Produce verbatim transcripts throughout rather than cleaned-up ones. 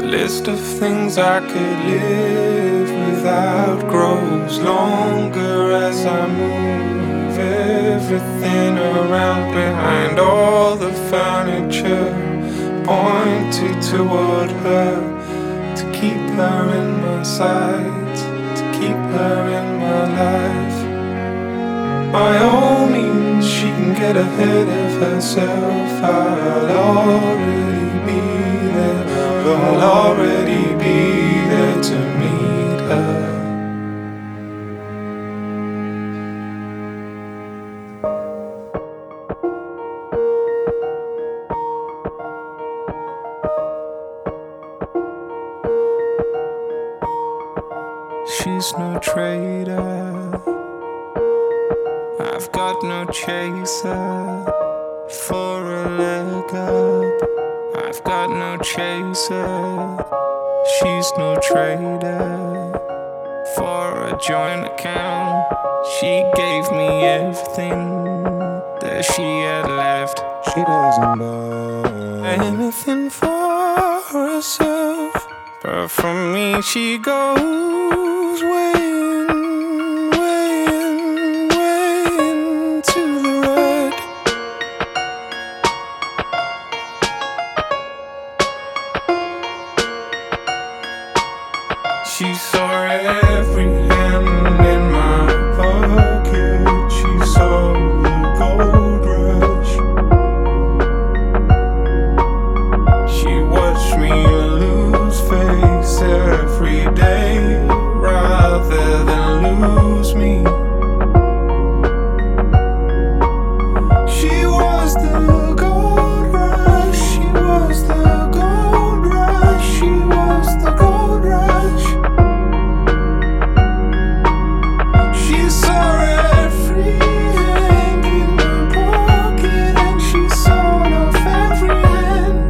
list of things I could live without grows longer as I move everything around. Behind all the furniture pointed toward her, to keep her in my sight, to keep her in my life. By all means, she can get ahead of herself. I'll already be there, I'll already be there to meet her. She's no traitor, I've got no chaser for a leg up. I've got no chaser. She's no trader for a joint account. She gave me everything that she had left. She doesn't buy anything for herself, but from me she goes way in, way in, way into the red. She saw every hand in my pocket. She saw the gold rush. She watched me lose face every day rather than lose me. She was the gold rush. She was the gold rush. She was the gold rush. She saw every hand in my pocket, and she sawed off every hand.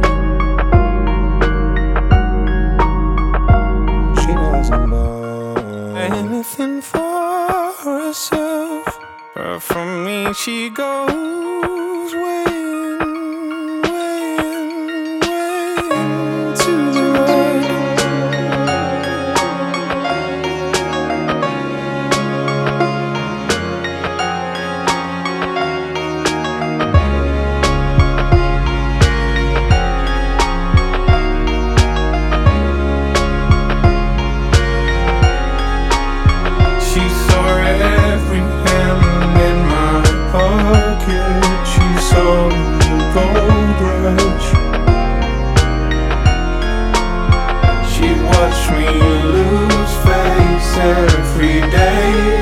She doesn't buy anything for herself, but from me she goes way in, way in, way into the red. She saw every hand in my pocket. She saw the gold rush. She watched me lose face every day